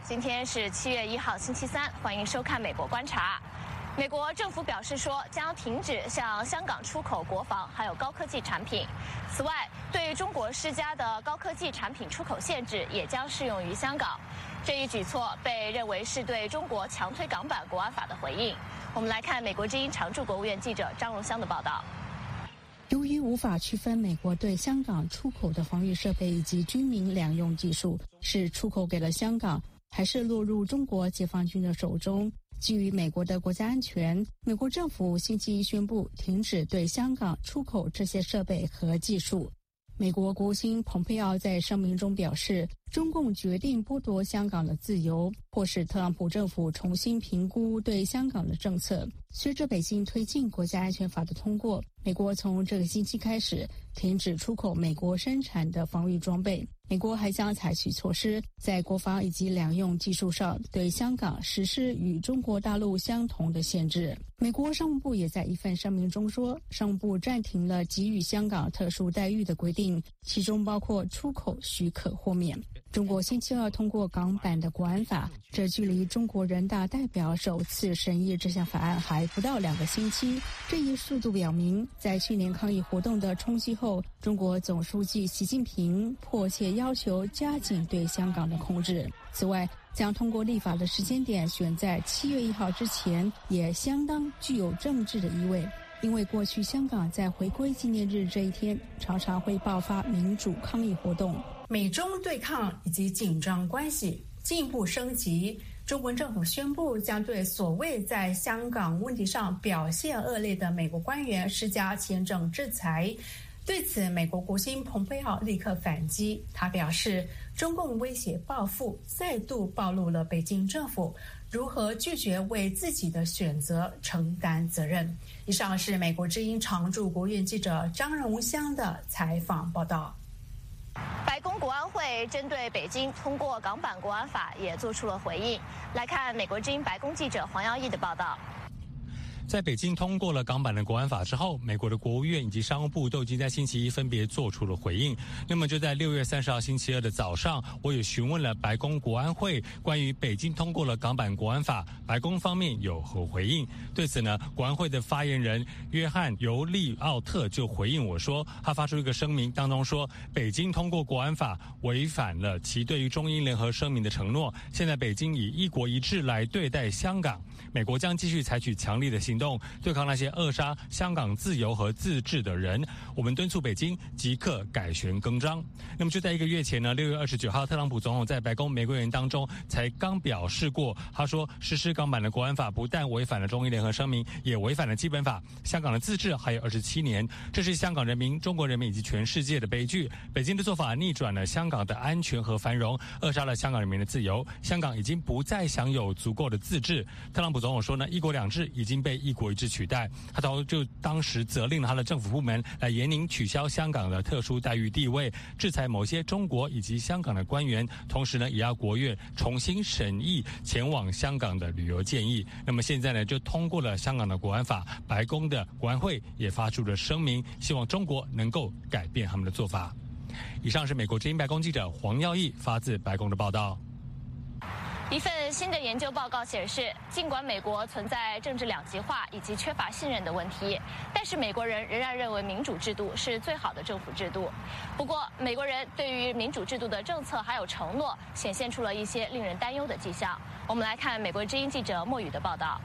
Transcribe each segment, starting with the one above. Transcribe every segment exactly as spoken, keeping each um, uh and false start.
今天是七月一号，星期三，欢迎收看《美国观察》。美国政府表示说，将停止向香港出口国防还有高科技产品。此外，对中国施加的高科技产品出口限制也将适用于香港。这一举措被认为是对中国强推港版国安法的回应。我们来看美国之音常驻国务院记者张荣香的报道。 由于无法区分美国对香港出口的防御设备以及军民两用技术是出口给了香港，还是落入中国解放军的手中，基于美国的国家安全，美国政府星期一宣布停止对香港出口这些设备和技术。美国国务卿蓬佩奥在声明中表示，中共决定剥夺香港的自由，迫使特朗普政府重新评估对香港的政策。随着北京推进国家安全法的通过，美国从这个星期开始停止出口美国生产的防御装备。美国还将采取措施，在国防以及两用技术上对香港实施与中国大陆相同的限制。美国商务部也在一份声明中说，商务部暂停了给予香港特殊待遇的规定，其中包括出口许可豁免。中国星期二通过港版的国安法，这距离中国人大代表首次审议这项法案还不到两个星期。这一速度表明，在去年抗议活动的冲击后，中国总书记习近平迫切要求加紧对香港的控制。此外，将通过立法的时间点选在七月一号之前，也相当具有政治的意味。因为过去香港在回归纪念日这一天常常会爆发民主抗议活动。 美中对抗以及紧张关系进一步升级，中国政府宣布将对所谓在香港问题上表现恶劣的美国官员施加签证制裁。对此，美国国务卿蓬佩奥立刻反击，他表示，中共威胁报复再度暴露了北京政府如何拒绝为自己的选择承担责任。以上是美国之音常驻国务院记者张荣香的采访报道。 白宫国安会针对北京通过港版国安法也做出了回应。来看美国之音白宫记者黄耀义的报道。 在北京通过了港版的国安法之后，美国的国务院以及商务部都已经在星期一分别做出了回应。那么就在六月三十号星期二的早上，我也询问了白宫国安会关于北京通过了港版国安法，白宫方面有何回应。对此呢，国安会的发言人约翰尤利奥特就回应我说，他发出一个声明，当中说北京通过国安法违反了其对于中英联合声明的承诺，现在北京以一国一制来对待香港，美国将继续采取强力的行动对抗那些扼杀香港自由和自治的人。我们敦促北京即刻改弦更张。那么就在一个月前呢，六月二十九号，特朗普总统在白宫玫瑰园当中才刚表示过，他说实施港版的国安法不但违反了中英联合声明，也违反了基本法，香港的自治还有二十七年，这是香港人民、中国人民以及全世界的悲剧。北京的做法逆转了香港的安全和繁荣，扼杀了香港人民的自由，香港已经不再享有足够的自治。特朗普总统说呢，一国两制已经被一国一制取代，他就当时责令了他的政府部门来严令取消香港的特殊待遇地位，制裁某些中国以及香港的官员，同时呢，也要国院重新审议前往香港的旅游建议。那么现在呢，就通过了香港的国安法，白宫的国安会也发出了声明，希望中国能够改变他们的做法。以上是美国之音白宫记者黄耀义发自白宫的报道。 一份新的研究报告显示，尽管美国存在政治两极化以及缺乏信任的问题，但是美国人仍然认为民主制度是最好的政府制度。不过，美国人对于民主制度的政策还有承诺，显现出了一些令人担忧的迹象。我们来看美国之音记者莫宇的报道。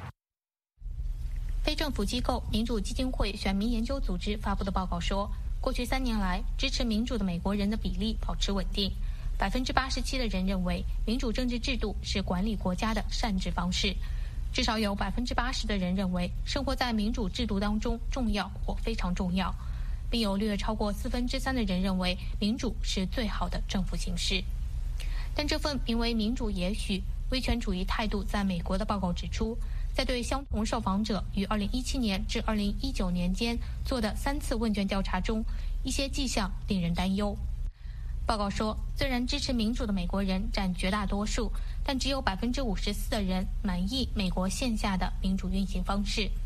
非政府机构民主基金会选民研究组织发布的报告说，过去三年来，支持民主的美国人的比例保持稳定。百分之八十七的人认为民主政治制度是管理国家的善治方式，至少有百分之八十的人认为生活在民主制度当中重要或非常重要，并有略超过四分之三的人认为民主是最好的政府形式。但这份名为《民主也许：威权主义态度在美国》的报告指出，在对相同受访者于二零一七年至二零一九年间做的三次问卷调查中，一些迹象令人担忧。报告说，虽然支持民主的美国人占绝大多数，但只有百分之五十四的人满意美国现下的民主运行方式。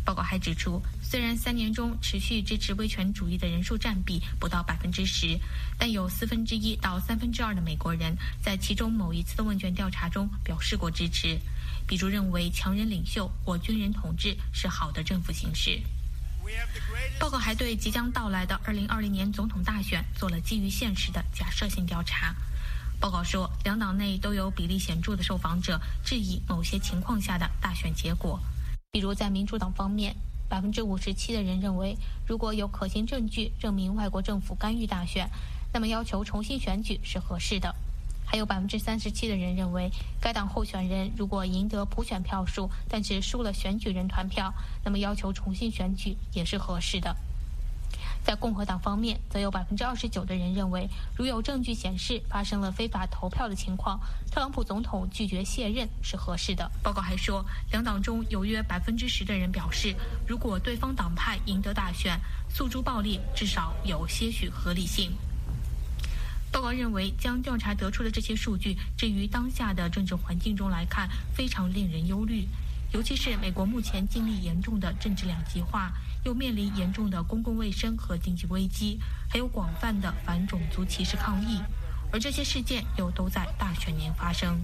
报告还指出，虽然三年中持续支持威权主义的人数占比不到百分之十，但有四分之一到三分之二的美国人在其中某一次的问卷调查中表示过支持，比如认为强人领袖或军人统治是好的政府形式。报告还对即将到来的二零二零年总统大选做了基于现实的假设性调查。报告说，两党内都有比例显著的受访者质疑某些情况下的大选结果。比如在民主党方面，百分之五十七的人认为，如果有可信证据证明外国政府干预大选，那么要求重新选举是合适的。还有百分之三十七的人认为，该党候选人如果赢得普选票数，但是输了选举人团票，那么要求重新选举也是合适的。在共和党方面，则有百分之二十九的人认为，如有证据显示发生了非法投票的情况，特朗普总统拒绝卸任是合适的。报告还说，两党中有约百分之十的人表示，如果对方党派赢得大选，诉诸暴力至少有些许合理性。报告认为，将调查得出的这些数据置于当下的政治环境中来看，非常令人忧虑。尤其是美国目前经历严重的政治两极化，又面临严重的公共卫生和经济危机，还有广泛的反种族歧视抗议，而这些事件又都在大选年发生。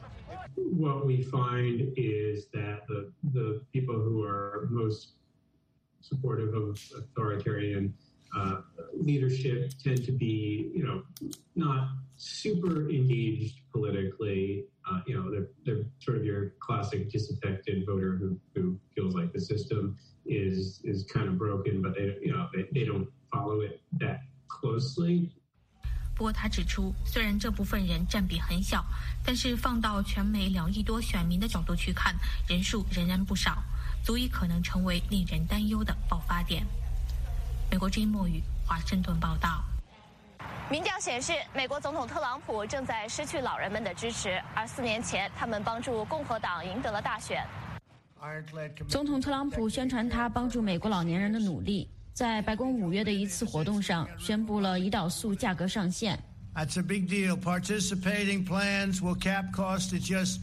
What we find is that the the people who are most supportive of authoritarian uh, leadership tend to be, you know, not super engaged politically. Uh, you know, they're they're sort of your classic disaffected voter who who feels like the system is is kind of broken, but they you know they they don't follow it that closely. 不过他指出，虽然这部分人占比很小，但是放到全美两亿多选民的角度去看，人数仍然不少，足以可能成为令人担忧的爆发点。美国之音莫语，华盛顿报道。 民调显示，美国总统特朗普正在失去老人们的支持，而四年前他们帮助共和党赢得了大选。 总统特朗普宣传他帮助美国老年人的努力，在白宫五月的一次活动上宣布了胰岛素价格上限。 That's a big deal. Participating plans will cap cost at just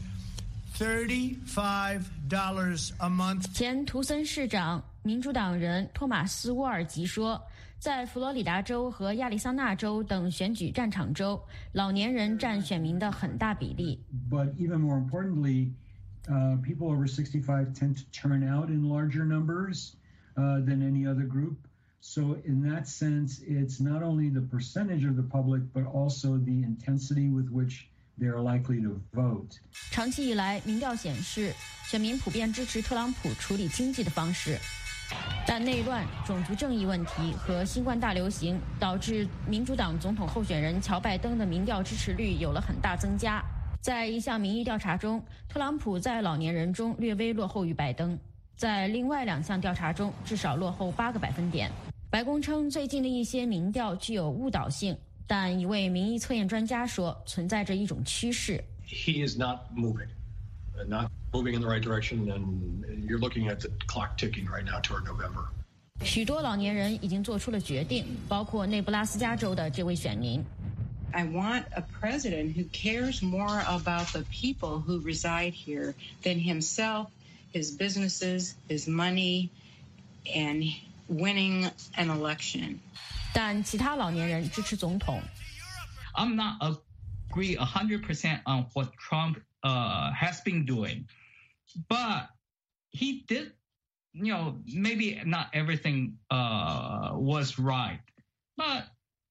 thirty-five dollars a month. 前图森市长、民主党人托马斯·沃尔吉说，在佛罗里达州和亚利桑那州等选举战场州，老年人占选民的很大比例。 But even more importantly, uh, people over sixty-five tend to turn out in larger numbers uh, than any other group. So in that sense, it's not only the percentage of the public, but also the intensity with which they are likely to vote. 长期以来，民调显示，选民普遍支持特朗普处理经济的方式。但内乱、种族正义问题和新冠大流行导致民主党总统候选人乔拜登的民调支持率有了很大增加。在一项民意调查中，特朗普在老年人中略微落后于拜登，在另外两项调查中至少落后八个百分点。白宫称最近的一些民调具有误导性，但一位民意测验专家说存在着一种趋势。 He is not moving, not moving in the right direction, and you're looking at the clock ticking right now toward November. 许多老年人已经做出了决定，包括内布拉斯加州的这位选民。 I want a president who cares more about the people who reside here than himself, his businesses, his money, and winning an election. 但其他老年人支持总统。 I'm not agree one hundred percent on what Trump uh, has been doing, but he did, you know, maybe not everything uh, was right, but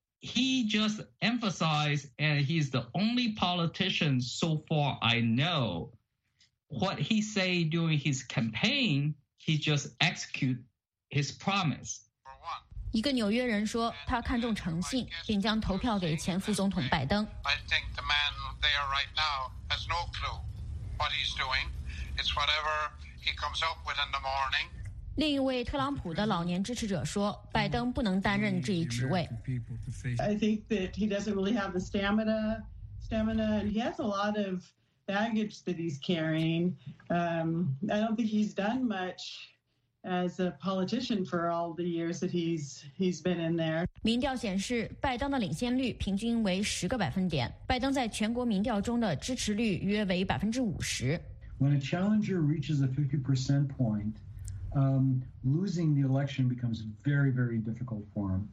he just emphasized, and he's the only politician so far I know, what he say during his campaign, he just execute his promise. 一个纽约人说，他看重诚信，并将投票给前副总统拜登。 I think the man there right now has no clue what he's doing. It's whatever he comes up with in the morning. 另一位特朗普的老年支持者说，拜登不能担任这一职位。 I think that he doesn't really have the stamina, stamina, and he has a lot of baggage that he's carrying. Um, I don't think he's done much as a politician for all the years that he's he's been in there. 民调显示，拜登的领先率平均为十个百分点，拜登在全国民调中的支持率约为百分之五十。 When a challenger reaches a fifty percent point, um, losing the election becomes very, very difficult for him.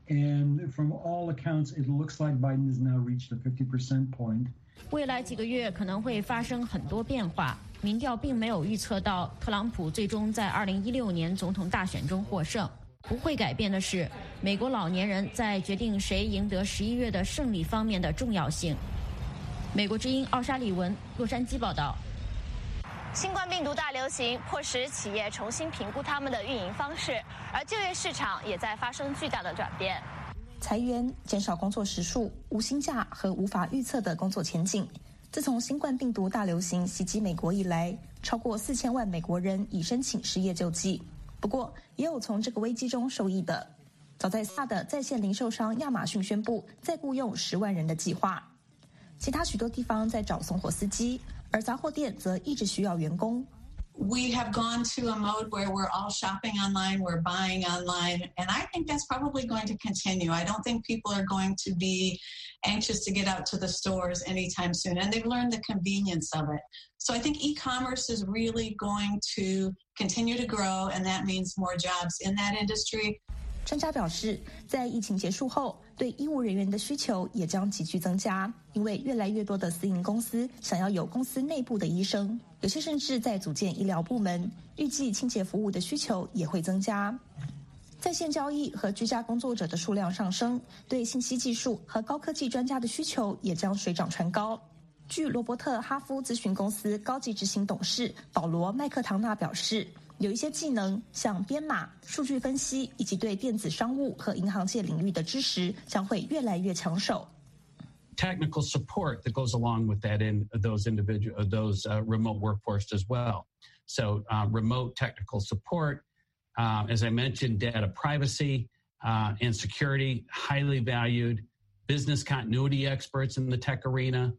And from all accounts, it looks like Biden has now reached the fifty percent point. 未来几个月可能会发生很多变化。民调并没有预测到特朗普最终在二零一六年总统大选中获胜。不会改变的是，美国老年人在决定谁赢得十一月的胜利方面的重要性。美国之音奥沙利文，洛杉矶报道。 新冠病毒大流行迫使企业重新评估他们的运营方式，而就业市场也在发生巨大的转变。 裁员、减少工作时数、无薪假和无法预测的工作前景。自从新冠病毒大流行袭击美国以来，超过四千万美国人已申请失业救济。不过，也有从这个危机中受益的。早在 S A 的在线零售商亚马逊宣布再雇用十万人的计划。其他许多地方在找送货司机，而杂货店则一直需要员工。 We have gone to a mode where we're all shopping online, we're buying online, and I think that's probably going to continue. I don't think people are going to be anxious to get out to the stores anytime soon, and they've learned the convenience of it. So I think e-commerce is really going to continue to grow, and that means more jobs in that industry. 专家表示，在疫情结束后，对医务人员的需求也将急剧增加，因为越来越多的私营公司想要有公司内部的医生，有些甚至在组建医疗部门。预计清洁服务的需求也会增加。在线交易和居家工作者的数量上升，对信息技术和高科技专家的需求也将水涨船高。据罗伯特哈夫咨询公司高级执行董事保罗麦克唐纳表示，有一些技能，像编码、数据分析以及对电子商务和银行界领域的知识，将会越来越抢手。 Technical support that goes along with that in those individual, those uh, remote workforce as well. So uh, remote technical support, uh, as I mentioned, data privacy uh, and security, highly valued. Business continuity experts in the tech arena.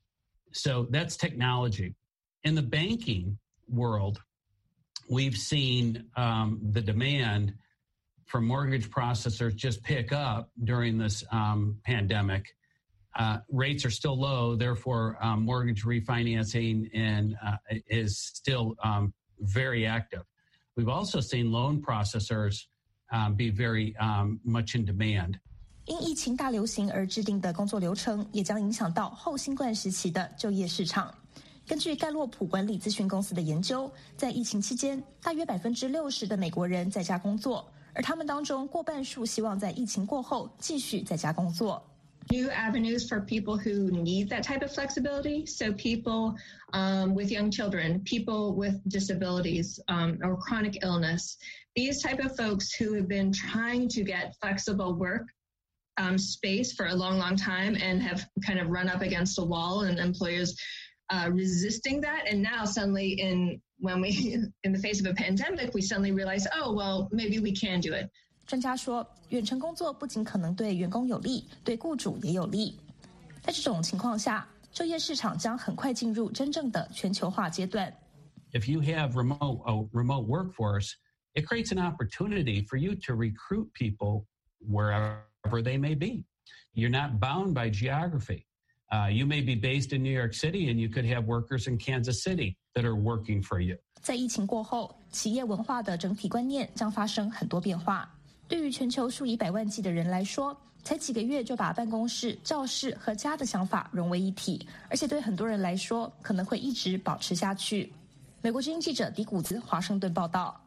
So that's technology. In the banking world, we've seen um, the demand for mortgage processors just pick up during this um, pandemic. Uh, rates are still low, therefore um, mortgage refinancing and uh, is still um, very active. We've also seen loan processors um, be very um, much in demand. 因疫情大流行而制定的工作流程，也将影响到后新冠时期的就业市场。根据盖洛普管理咨询公司的研究，在疫情期间，大约百分之六十的美国人在家工作，而他们当中过半数希望在疫情过后继续在家工作。 New avenues for people who need that type of flexibility. So people um, with young children, people with disabilities um, or chronic illness, these type of folks who have been trying to get flexible work um, space for a long, long time and have kind of run up against a wall and employers uh, resisting that. And now suddenly in when we in the face of a pandemic, we suddenly realize, oh, well, maybe we can do it. 专家说，远程工作不仅可能对员工有利，对雇主也有利。在这种情况下，就业市场将很快进入真正的全球化阶段。 If you have remote a remote workforce, it creates an opportunity for you to recruit people wherever they may be. You're not bound by geography. Uh, you may be based in New York City, and you could have workers in Kansas City that are working for you. 在疫情过后，企业文化的整体观念将发生很多变化。对于全球数以百万计的人来说，才几个月就把办公室、教室和家的想法融为一体，而且对很多人来说，可能会一直保持下去。美国之音记者迪古兹华盛顿报道。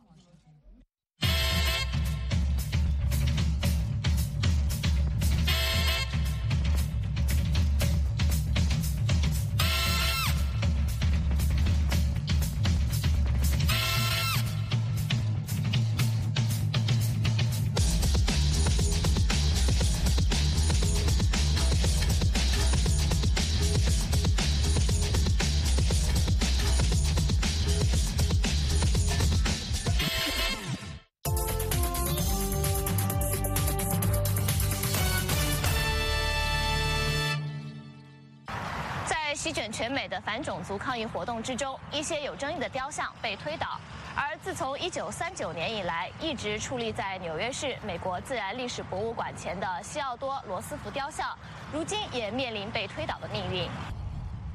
席卷全美的反种族抗议活动之中，一些有争议的雕像被推倒。而自从一九三九年以来，一直矗立在纽约市美国自然历史博物馆前的西奥多·罗斯福雕像，如今也面临被推倒的命运。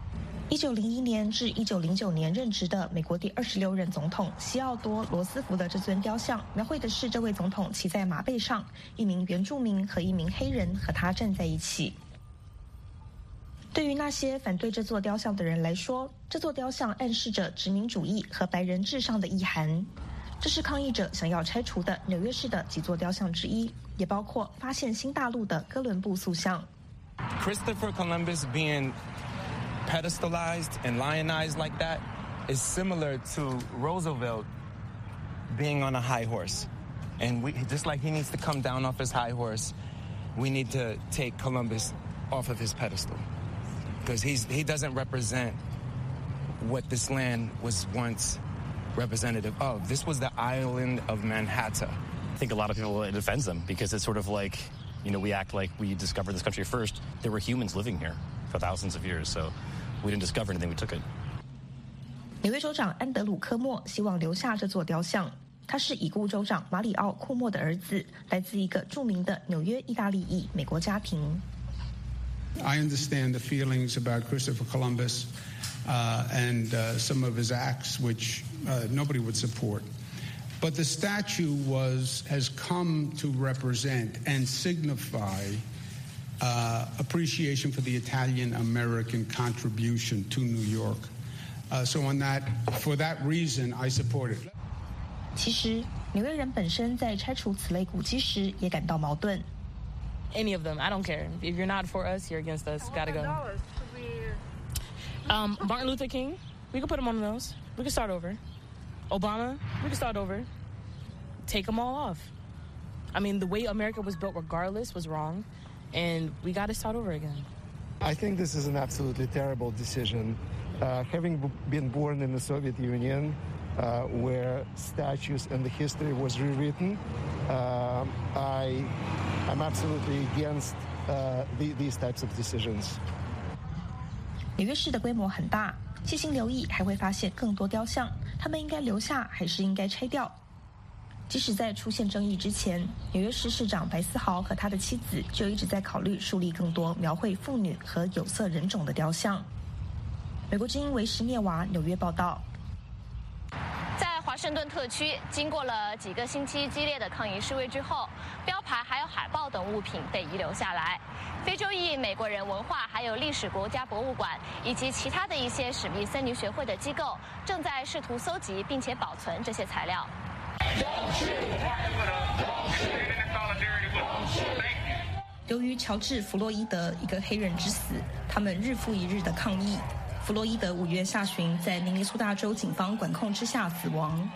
一九零一年至一九零九年任职的美国第二十六任总统西奥多·罗斯福的这尊雕像，描绘的是这位总统骑在马背上，一名原住民和一名黑人和他站在一起。对于那些反对这座雕像的人来说，这座雕像暗示着殖民主义和白人至上的意涵。这是抗议者想要拆除的纽约市的几座雕像之一，也包括发现新大陆的哥伦布塑像。 Christopher Columbus being pedestalized and lionized like that is similar to Roosevelt being on a high horse. And we, just like he needs to come down off his high horse, we need to take Columbus off of his pedestal. Because he's, he doesn't represent what this land was once representative of. This was the island of Manhattan. I think a lot of people, it offends them because it's sort of like, you know, we act like we discovered this country first. There were humans living here for thousands of years, so we didn't discover anything, we took it. 纽约州长安德鲁·科莫希望留下这座雕像。他是已故州长马里奥·库莫的儿子，来自一个著名的纽约意大利裔美国家庭。 I understand the feelings about Christopher Columbus uh, and uh, some of his acts, which uh, nobody would support. But the statue was has come to represent and signify uh, appreciation for the Italian-American contribution to New York. Uh, so on that, for that reason, I support it. 其实，纽约人本身在拆除此类古迹时也感到矛盾。 Any of them, I don't care. If you're not for us, you're against us. Gotta go. Um, Martin Luther King, we could put him on those. We could start over. Obama, we could start over. Take them all off. I mean, the way America was built regardless was wrong, and we got to start over again. I think this is an absolutely terrible decision. Uh, having b- been born in the Soviet Union, uh, where statues and the history was rewritten, uh, I, I'm absolutely against uh, the, these types of decisions. 纽约市的规模很大，细心留意还会发现更多雕像，他们应该留下还是应该拆掉？即使在出现争议之前，纽约市市长白思豪和他的妻子就一直在考虑树立更多描绘妇女和有色人种的雕像。美国之音维什涅娃纽约报道。 在华盛顿特区，经过了几个星期激烈的抗议示威之后，标牌还有海报等物品被遗留下来。非洲裔美国人文化还有历史国家博物馆以及其他的一些史密森女学会的机构正在试图搜集并且保存这些材料。 由于乔治·弗洛伊德一个黑人之死，他们日复一日的抗议。弗洛伊德五月下旬在明尼苏达州警方管控之下死亡。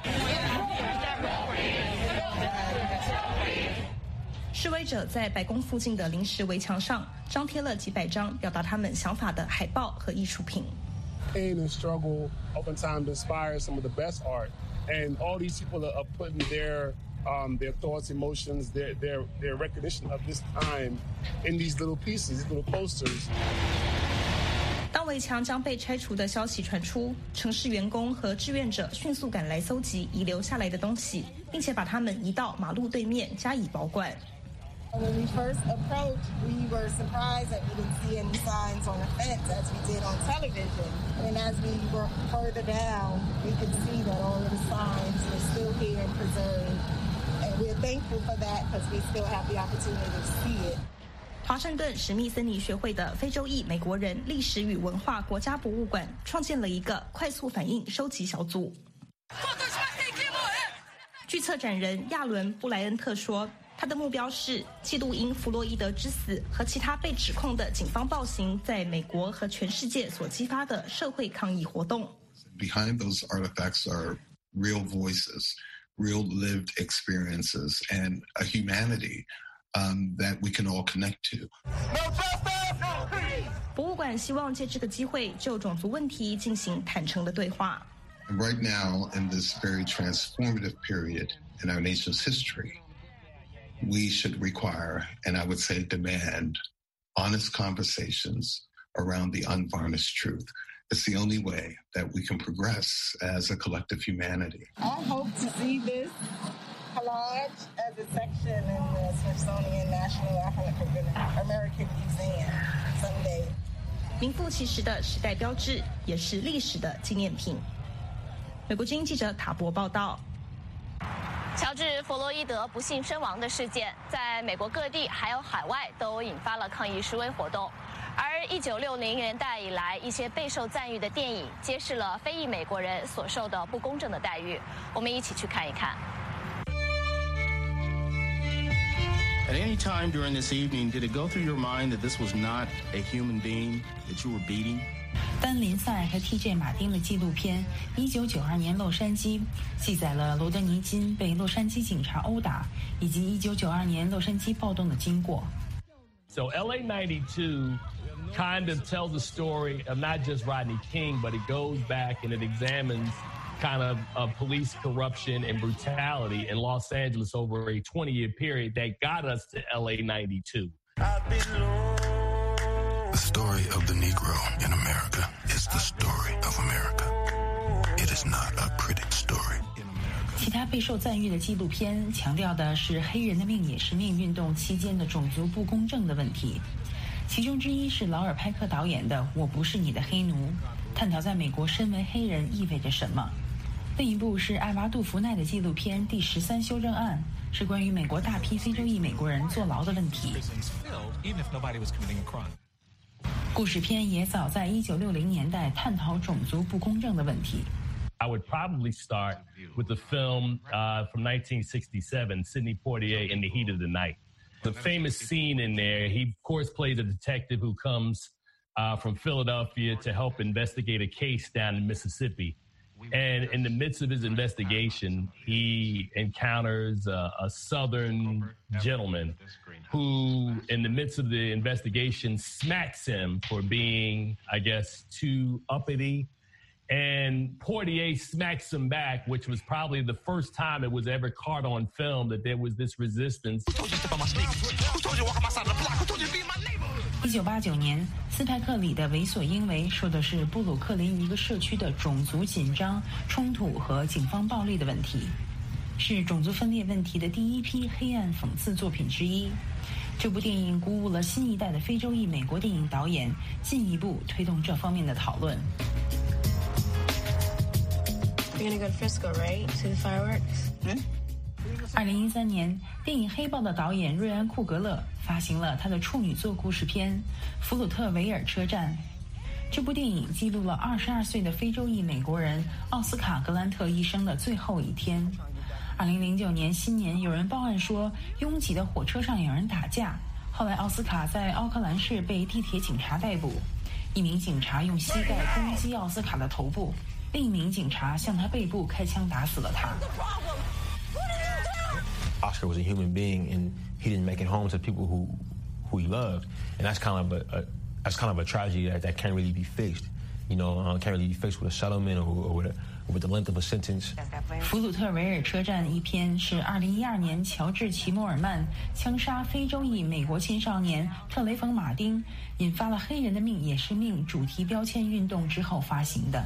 示威者在白宫附近的临时围墙上张贴了几百张表达他们想法的海报和艺术品。 Pain and struggle oftentimes inspires some of the best art, and all these people are putting their um, their thoughts, emotions, their their their recognition of this time in these little pieces, these little posters. 当围墙将被拆除的消息传出，城市员工和志愿者迅速赶来搜集遗留下来的东西，并且把它们移到马路对面加以保管。 When we first approached, we were surprised that we didn't see any signs on the fence as we did on television. And as we were further down, we could see that all of the signs were still here and preserved. And we're thankful for that because we still have the opportunity to see it. 华盛顿史密森尼学会的非洲裔美国人历史与文化国家博物馆创建了一个快速反应收集小组。据策展人亚伦·布莱恩特说，他的目标是记录因弗洛伊德之死和其他被指控的警方暴行在美国和全世界所激发的社会抗议活动。 Behind those artifacts are real voices, real lived experiences, and a humanity um, that we can all connect to. 博物馆希望借这个机会就种族问题进行坦诚的对话。 And right now, in this very transformative period in our nation's history, we should require, and I would say demand, honest conversations around the unvarnished truth. It's the only way that we can progress as a collective humanity. I hope to see this collage as a section in the Smithsonian National African American Museum someday. 名副其实的时代标志，也是历史的纪念品。美国之音记者卡博报道。 乔治·弗洛伊德不幸身亡的事件，在美国各地还有海外都引发了抗议示威活动。而一九六零年代以来，一些备受赞誉的电影揭示了非裔美国人所受的不公正的待遇。我们一起去看一看。 At any time during this evening, did it go through your mind that this was not a human being that you were beating? 丹·林赛和 T J 马丁的纪录片《一九九二年洛杉矶》记载了罗德尼金被洛杉矶警察殴打，以及一九九二年洛杉矶暴动的经过。 So L A ninety-two kind of tells the story of not just Rodney King, but it goes back and it examines kind of uh, police corruption and brutality in Los Angeles over a twenty-year period that got us to L A ninety-two. The story of the Negro in America is the story of America. It is not a pretty story. 其他备受赞誉的纪录片强调的是黑人的命也是命运动期间的种族不公正的问题，其中之一是劳尔·派克导演的《我不是你的黑奴》，探讨在美国身为黑人意味着什么。另一部是艾娃·杜弗奈的纪录片《第十三修正案》，是关于美国大批非洲裔美国人坐牢的问题。故事片也早在一九六零年代探讨种族不公正的问题。 I would probably start with the film uh, from nineteen sixty-seven, Sidney Poitier in the Heat of the Night. The famous scene in there, he of course plays a detective who comes uh, from Philadelphia to help investigate a case down in Mississippi. And in the midst of his investigation, he encounters a, a Southern gentleman who, in the midst of the investigation, smacks him for being, I guess, too uppity. And Poitier smacks him back, which was probably the first time it was ever caught on film that there was this resistance. 一九八九年，斯派克里的《为所应为》说的是布鲁克林一个社区的种族紧张、冲突和警方暴力的问题，是种族分裂问题的第一批黑暗讽刺作品之一。这部电影鼓舞了新一代的非洲裔美国电影导演，进一步推动这方面的讨论。 You're gonna go to Frisco, right? See the fireworks? 二零一三年，电影《黑豹》的导演瑞安·库格勒发行了他的处女作故事片《弗鲁特维尔车站》。这部电影记录了二十二岁的非洲裔美国人奥斯卡·格兰特一生的最后一天。二零零九年新年，有人报案说拥挤的火车上有人打架，后来奥斯卡在奥克兰市被地铁警察逮捕，一名警察用膝盖攻击奥斯卡的头部，另一名警察向他背部开枪打死了他。 Oscar was a human being, and he didn't make it home to people who, who he loved, and that's kind of a, a that's kind of a tragedy that, that can't really be fixed. You know, uh, can't really be fixed with a settlement or, or with, a, with the length of a sentence. 弗鲁特维尔车站一篇是二零一二年乔治·齐默尔曼枪杀非洲裔美国青少年特雷冯·马丁，引发了黑人的命也是命主题标签运动之后发行的。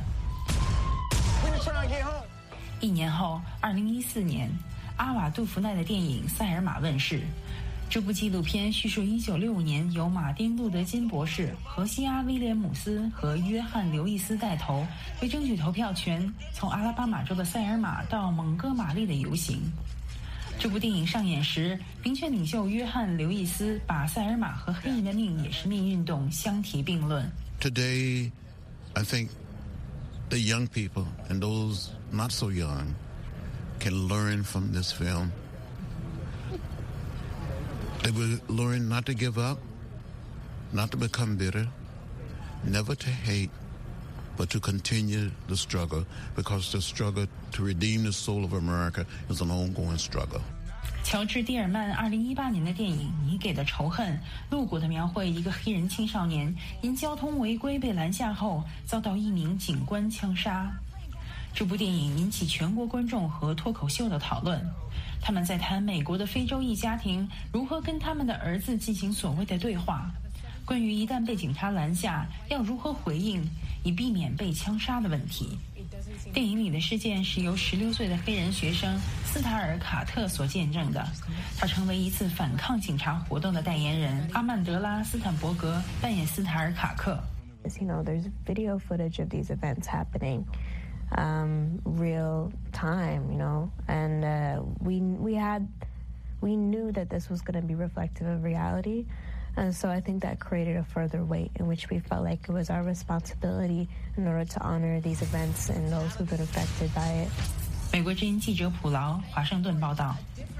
一年后，二零一四年。阿瓦·杜弗奈的电影《塞尔玛》问世。这部纪录片叙述一九六五年由马丁·路德·金博士、荷西阿·威廉姆斯和约翰·刘易斯带头，为争取投票权，从阿拉巴马州的塞尔玛到蒙哥马利的游行。这部电影上演时，民权领袖约翰·刘易斯把塞尔玛和黑人的命也是命运动相提并论。 Today, I think the young people and those not so young can learn from this film. They will learn not to give up, not to become bitter, never to hate, but to continue the struggle, because the struggle to redeem the soul of America is an ongoing struggle. 乔治·蒂尔曼二零一八年的电影《你给的仇恨》露骨地描绘一个黑人青少年因交通违规被拦下后，遭到一名警官枪杀。这部电影引起全国观众和脱口秀的讨论，他们在谈美国的非洲裔家庭如何跟他们的儿子进行所谓的对话，关于一旦被警察拦下要如何回应，以避免被枪杀的问题。电影里的事件是由十六岁的黑人学生斯塔尔·卡特所见证的，他成为一次反抗警察活动的代言人。阿曼德拉·斯坦伯格扮演斯塔尔·卡克。 is, you know, there's video footage of these events happening um, real time, you know, and uh, we we had we knew that this was going to be reflective of reality. And so I think that created a further weight in which we felt like it was our responsibility in order to honor these events and those who've been affected by it. 美国之音记者普劳，华盛顿报道。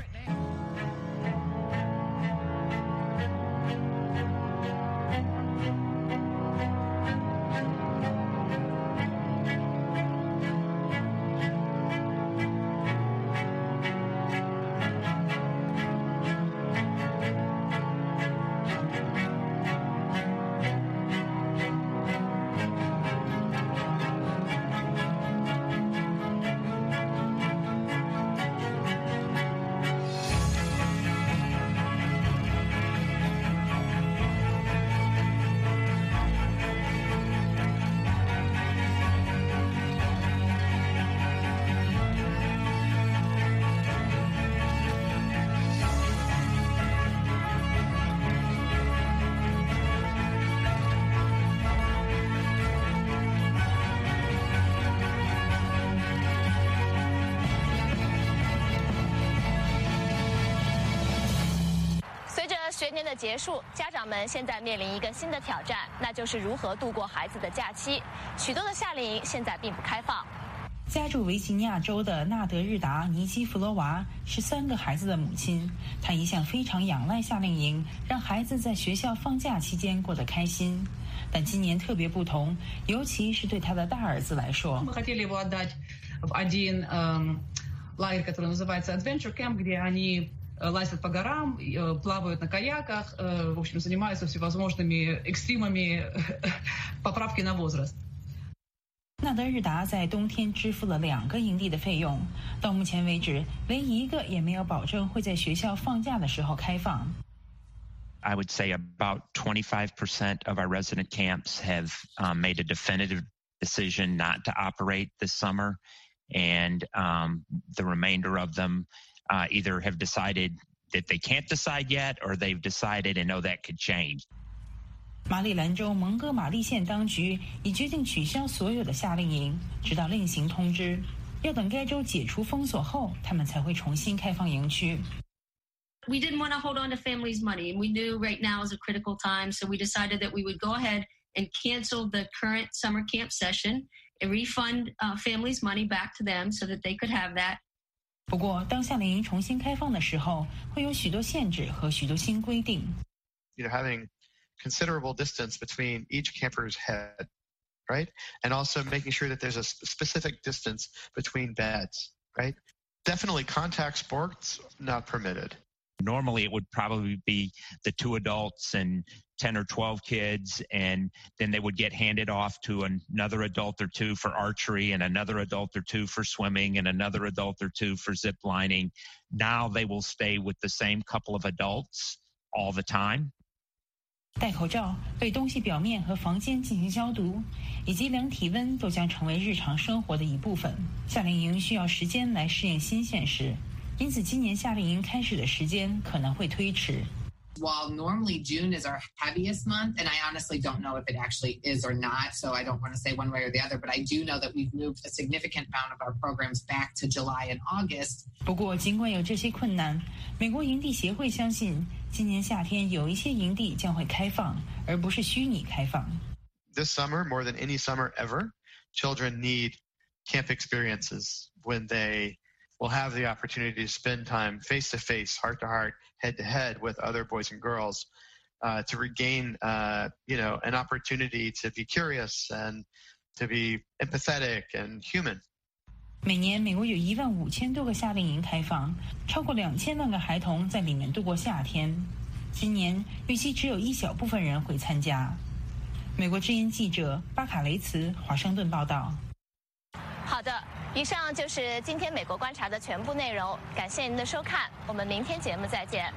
学年的结束，家长们现在面临一个新的挑战，那就是如何度过孩子的假期。许多的夏令营现在并不开放。 家住维吉尼亚州的纳德日达·尼基弗罗娃是三个孩子的母亲，她一向非常仰赖夏令营，让孩子在学校放假期间过得开心。但今年特别不同，尤其是对他的大儿子来说。 Мы хотели его отдать в один лагерь, который называется Adventure Camp, где они лазят по горам, плавают на каяках, в общем, занимаются всевозможными экстримами поправки на возраст. 纳德日达在冬天支付了两个营地的费用，到目前为止，连一个也没有保证会在学校放假的时候开放。 I would say about twenty-five percent of our resident camps have um, made a definitive decision not to operate this summer, and um, the remainder of them uh, either have decided that they can't decide yet, or they've decided and know that could change. 马里兰州蒙哥马利县当局已决定取消所有的夏令营，直到另行通知。要等该州解除封锁后，他们才会重新开放营区。 We didn't want to hold on to families' money, and we knew right now is a critical time, so we decided that we would go ahead and cancel the current summer camp session and refund uh, families' money back to them so that they could have that. 不过，当夏令营重新开放的时候，会有许多限制和许多新规定。 You know, having considerable distance between each camper's head, right? And also making sure that there's a specific distance between beds, right? Definitely contact sports not permitted. Normally it would probably be the two adults and ten or twelve kids, and then they would get handed off to another adult or two for archery and another adult or two for swimming and another adult or two for zip lining. Now they will stay with the same couple of adults all the time. 戴口罩、对东西表面和房间进行消毒，以及量体温都将成为日常生活的一部分。夏令营需要时间来适应新现实，因此今年夏令营开始的时间可能会推迟。 While normally June is our heaviest month, and I honestly don't know if it actually is or not, so I don't want to say one way or the other, but I do know that we've moved a significant amount of our programs back to July and August. 不过，尽管有这些困难，美国营地协会相信，今年夏天有一些营地将会开放，而不是虚拟开放。 This summer, more than any summer ever, children need camp experiences when they will have the opportunity to spend time face-to-face, heart-to-heart, head-to-head with other boys and girls, uh, to regain, uh, you know, an opportunity to be curious and to be empathetic and human. 每年，美国有一万五千多个夏令营开放，超过两千万个孩童在里面度过夏天。今年预计只有一小部分人会参加。美国之音记者巴卡雷茨，华盛顿报道。 好的。以上就是今天美国观察的全部内容，感谢您的收看，我们明天节目再见。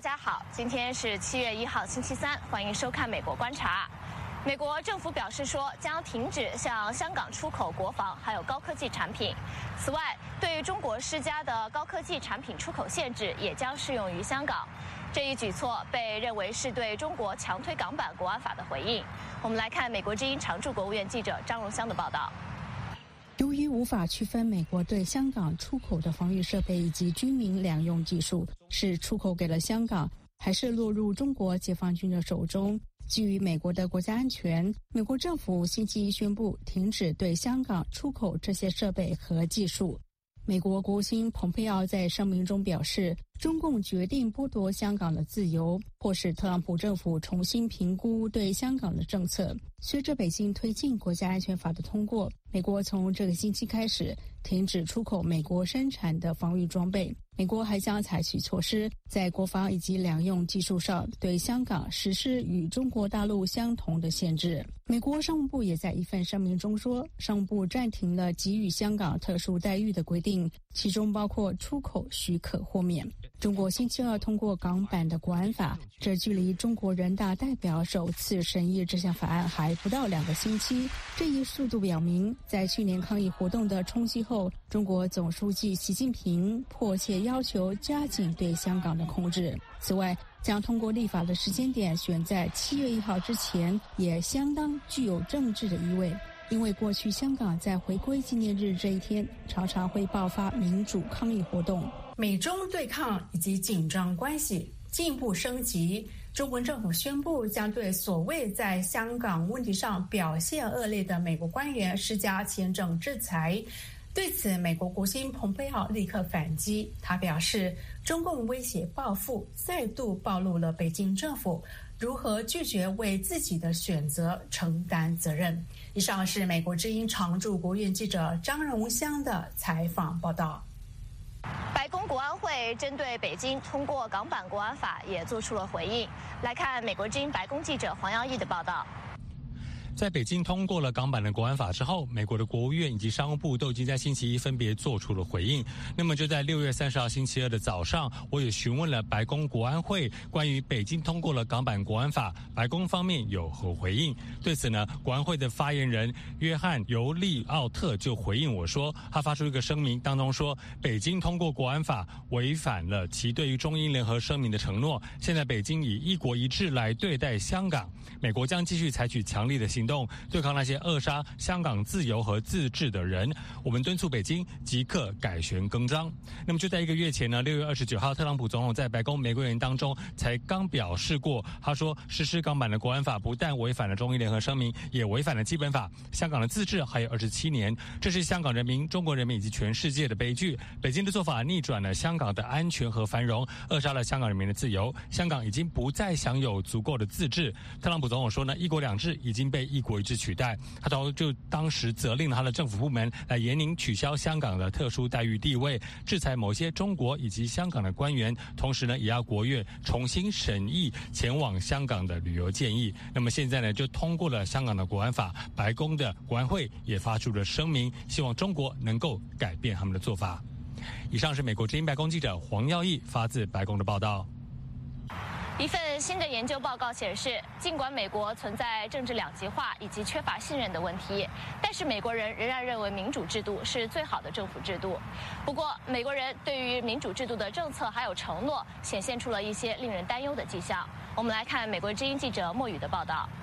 家好，今天是七月一号星期三，欢迎收看《美国观察》。美国政府表示说，将停止向香港出口国防还有高科技产品。此外，对中国施加的高科技产品出口限制也将适用于香港。这一举措被认为是对中国强推港版国安法的回应。我们来看美国之音常驻国务院记者张荣香的报道。 由于无法区分美国对香港出口的防御设备以及军民两用技术是出口给了香港，还是落入中国解放军的手中，基于美国的国家安全，美国政府星期一宣布停止对香港出口这些设备和技术。美国国务卿蓬佩奥在声明中表示，中共决定剥夺香港的自由，迫使特朗普政府重新评估对香港的政策。随着北京推进国家安全法的通过，美国从这个星期开始停止出口美国生产的防御装备。美国还将采取措施，在国防以及两用技术上对香港实施与中国大陆相同的限制。美国商务部也在一份声明中说，商务部暂停了给予香港特殊待遇的规定，其中包括出口许可豁免。中国星期二通过港版的国安法，这距离中国人大代表首次审议这项法案还不到两个星期。这一速度表明，在去年抗议活动的冲击后，中国总书记习近平迫切要求加紧对香港的控制。此外，将通过立法的时间点选在七月一号之前，也相当具有政治的意味。因为过去香港在回归纪念日这一天常常会爆发民主抗议活动， 美中对抗以及紧张关系进一步升级。中国政府宣布将对所谓在香港问题上表现恶劣的美国官员施加签证制裁。对此，美国国务卿蓬佩奥立刻反击，他表示，中共威胁报复再度暴露了北京政府如何拒绝为自己的选择承担责任。以上是美国之音常驻国务院记者张荣香的采访报道。 白宫国安会针对北京通过港版国安法也做出了回应。来看美国之音白宫记者黄耀义的报道。 在北京通过了港版的国安法之后，美国的国务院以及商务部都已经在星期一分别做出了回应。那么就在六月三十号星期二的早上，我也询问了白宫国安会关于北京通过了港版国安法，白宫方面有何回应。对此呢，国安会的发言人约翰尤利奥特就回应我说，他发出一个声明，当中说北京通过国安法违反了其对于中英联合声明的承诺，现在北京以一国一制来对待香港，美国将继续采取强力的行动行动对抗那些扼杀香港自由和自治的人。我们敦促北京即刻改弦更张。那么就在一个月前呢，六月二十九号，特朗普总统在白宫玫瑰园当中才刚表示过，他说实施港版的国安法不但违反了中英联合声明，也违反了基本法。香港的自治还有二十七年，这是香港人民、中国人民以及全世界的悲剧。北京的做法逆转了香港的安全和繁荣，扼杀了香港人民的自由。香港已经不再享有足够的自治。特朗普总统说呢，一国两制已经被一国一制取代。他就当时责令了他的政府部门来严令取消香港的特殊待遇地位，制裁某些中国以及香港的官员，同时呢，也要国院重新审议前往香港的旅游建议。那么现在呢，就通过了香港的国安法，白宫的国安会也发出了声明，希望中国能够改变他们的做法。以上是美国之音白宫记者黄耀义发自白宫的报道。 一份新的研究报告显示，尽管美国存在政治两极化以及缺乏信任的问题，但是美国人仍然认为民主制度是最好的政府制度。不过，美国人对于民主制度的政策还有承诺，显现出了一些令人担忧的迹象。我们来看美国之音记者莫宇的报道。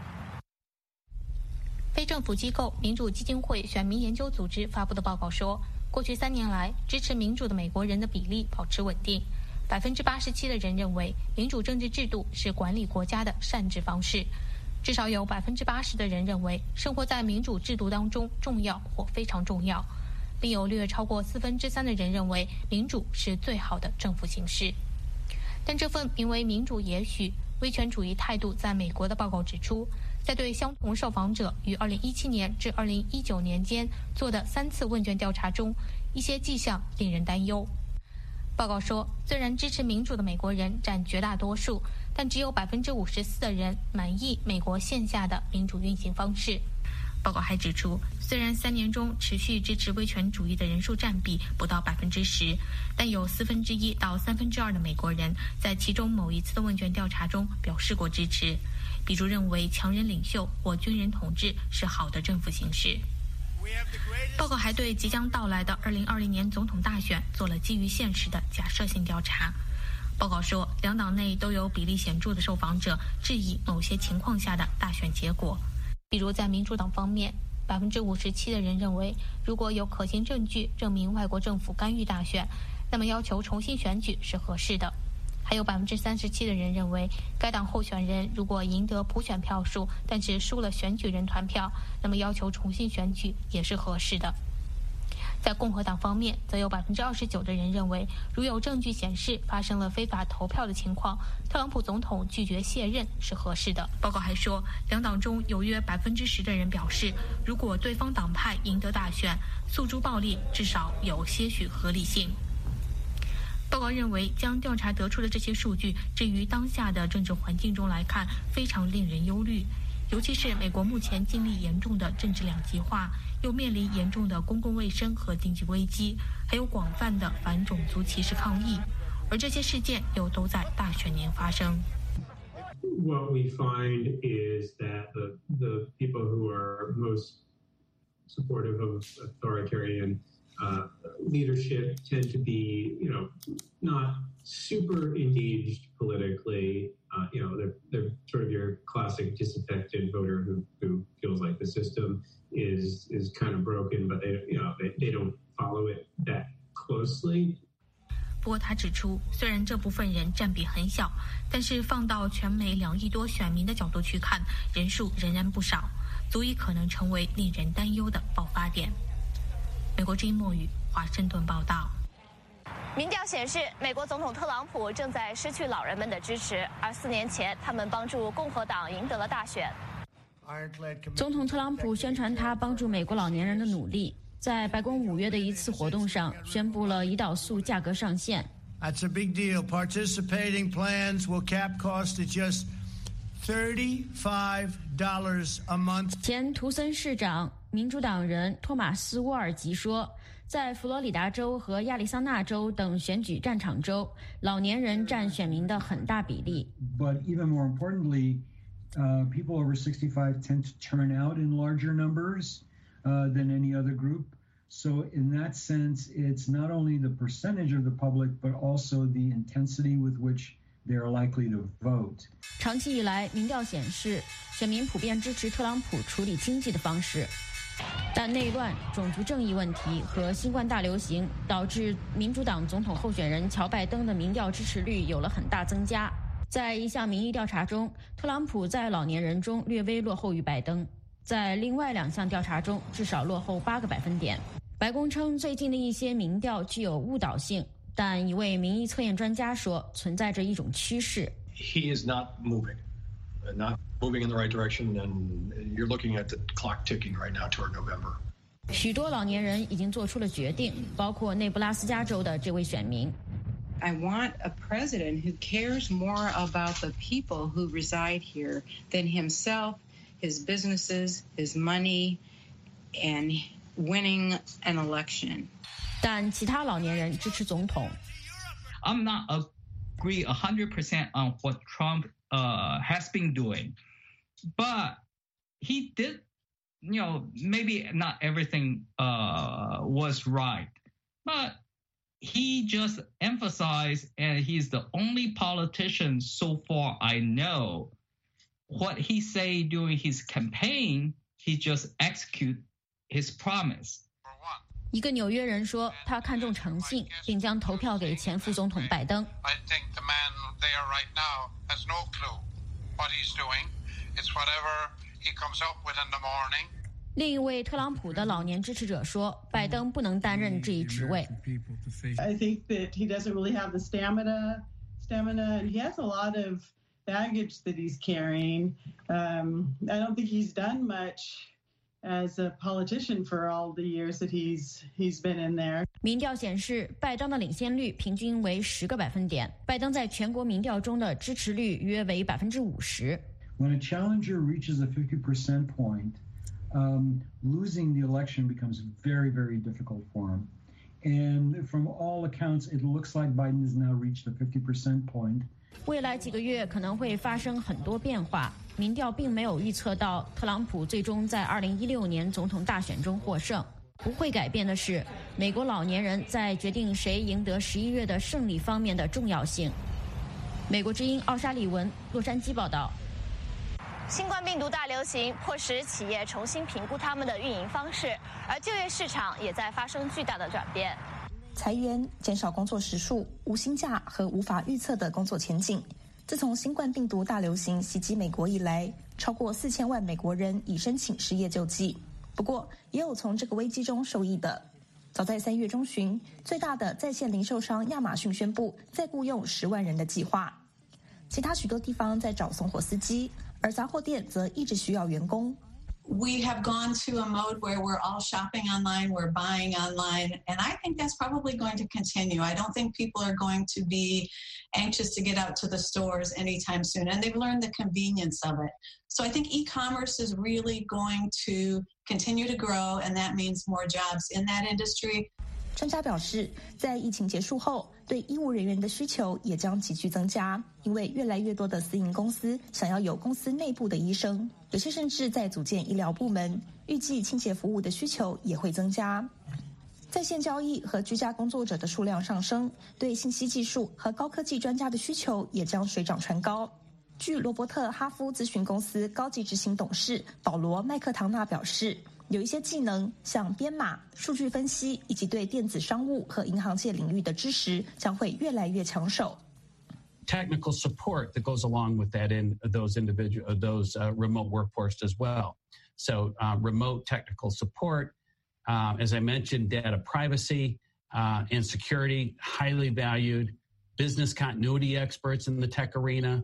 非政府机构民主基金会选民研究组织发布的报告说，过去三年来，支持民主的美国人的比例保持稳定。百分之八十七的人认为民主政治制度是管理国家的善治方式，至少有百分之八十的人认为生活在民主制度当中重要或非常重要，并有略超过四分之三的人认为民主是最好的政府形式。但这份名为《民主也许：威权主义态度在美国》的报告指出，在对相同受访者于二零一七年至二零一九年间做的三次问卷调查中，一些迹象令人担忧。报告说，虽然支持民主的美国人占绝大多数，但只有百分之五十四的人满意美国现下的民主运行方式。 报告还指出，虽然三年中持续支持威权主义的人数占比不到百分之十，但有四分之一到三分之二的美国人在其中某一次的问卷调查中表示过支持，比如认为强人领袖或军人统治是好的政府形式。报告还对即将到来的二零二零年总统大选做了基于现实的假设性调查。报告说，两党内都有比例显著的受访者质疑某些情况下的大选结果，比如在民主党方面，百分之五十七的人认为，如果有可行证据证明外国政府干预大选，那么要求重新选举是合适的。还有百分之三十七的人认为，该党候选人如果赢得普选票数，但只输了选举人团票，那么要求重新选举也是合适的。在共和党方面，则有百分之二十九的人认为，如有证据显示发生了非法投票的情况，特朗普总统拒绝卸任是合适的。报告还说，两党中有约百分之十的人表示，如果对方党派赢得大选，诉诸暴力至少有些许合理性。报告认为，将调查得出的这些数据置于当下的政治环境中来看，非常令人忧虑。尤其是美国目前经历严重的政治两极化，又面临严重的公共卫生和经济危机，还有广泛的反种族歧视抗议，而这些事件又都在大选年发生。 What we find is that the the people who are most supportive of authoritarian uh, leadership tend to be, you know, not super engaged politically. Uh, you know, they're they're sort of your classic disaffected voter who who feels like the system is is kind of broken, but they you know they they don't follow it that closely. 不过他指出，虽然这部分人占比很小，但是放到全美两亿多选民的角度去看，人数仍然不少，足以可能成为令人担忧的爆发点。美国之音莫语，华盛顿报道。 民调显示，美国总统特朗普正在失去老人们的支持，而四年前他们帮助共和党赢得了大选。 总统特朗普宣传他帮助美国老年人的努力，在白宫五月的一次活动上宣布了胰岛素价格上限。 That's a big deal. Participating plans will cap cost at just thirty-five dollars a month. 前图森市长、民主党人托马斯·沃尔吉说，在佛罗里达州和亚利桑那州等选举战场州，老年人占选民的很大比例。 But even more importantly, uh, people over sixty-five tend to turn out in larger numbers uh, than any other group. So in that sense, it's not only the percentage of the public, but also the intensity with which they are likely to vote. 长期以来，民调显示，选民普遍支持特朗普处理经济的方式。但内乱、种族正义问题和新冠大流行导致民主党总统候选人乔拜登的民调支持率有了很大增加。在一项民意调查中，特朗普在老年人中略微落后于拜登，在另外两项调查中至少落后八个百分点。白宫称最近的一些民调具有误导性，但一位民意测验专家说存在着一种趋势。 He is not moving, not moving in the right direction, and you're looking at the clock ticking right now toward November. 许多老年人已经做出了决定，包括内布拉斯加州的这位选民。 I want a president who cares more about the people who reside here than himself, his businesses, his money, and winning an election. 但其他老年人支持总统。 I'm not agree one hundred percent on what Trump uh, has been doing, but he did, you know, maybe not everything uh, was right, but he just emphasized, and he's the only politician so far I know, what he say during his campaign, he just execute his promise. 一个纽约人说，他看重诚信，并将投票给前副总统拜登。 I think the man there right now has no clue what he's doing. It's whatever he comes up with in the morning. 另一位特朗普的老年支持者说，拜登不能担任这一职位。 I think that he doesn't really have the stamina, stamina, and he has a lot of baggage that he's carrying. Um, I don't think he's done much.As a politician for all the years that he's he's been in there. 民调显示，拜登的领先率平均为十个百分点，拜登在全国民调中的支持率约为百分之五十。 When a challenger reaches a fifty percent point, um, losing the election becomes very, very difficult for him. And from all accounts, it looks like Biden has now reached the fifty percent point. 未来几个月可能会发生很多变化。民调并没有预测到特朗普最终在二零一六年总统大选中获胜。不会改变的是，美国老年人在决定谁赢得十一月的胜利方面的重要性。美国之音奥沙利文，洛杉矶报道。 新冠病毒大流行迫使企业重新评估他们的运营方式，而就业市场也在发生巨大的转变。 裁员、减少工作时数、无薪假和无法预测的工作前景。自从新冠病毒大流行袭击美国以来，超过四千万美国人已申请失业救济。不过，也有从这个危机中受益的。早在三月中旬，最大的在线零售商亚马逊宣布再雇用十万人的计划。其他许多地方在找送货司机，而杂货店则一直需要员工。 We have gone to a mode where we're all shopping online, we're buying online, and I think that's probably going to continue. I don't think people are going to be anxious to get out to the stores anytime soon, and they've learned the convenience of it. So I think e-commerce is really going to continue to grow, and that means more jobs in that industry. 专家表示，在疫情结束后，对医务人员的需求也将急剧增加，因为越来越多的私营公司想要有公司内部的医生，有些甚至在组建医疗部门。预计清洁服务的需求也会增加。在线交易和居家工作者的数量上升，对信息技术和高科技专家的需求也将水涨船高。据罗伯特哈夫咨询公司高级执行董事保罗麦克唐纳表示，有一些技能，像编码、数据分析以及对电子商务和银行界领域的知识，将会越来越抢手。 Technical support that goes along with that in those individual, those uh, remote workforce as well. So uh, remote technical support, uh, as I mentioned, data privacy uh, and security, highly valued. Business continuity experts in the tech arena.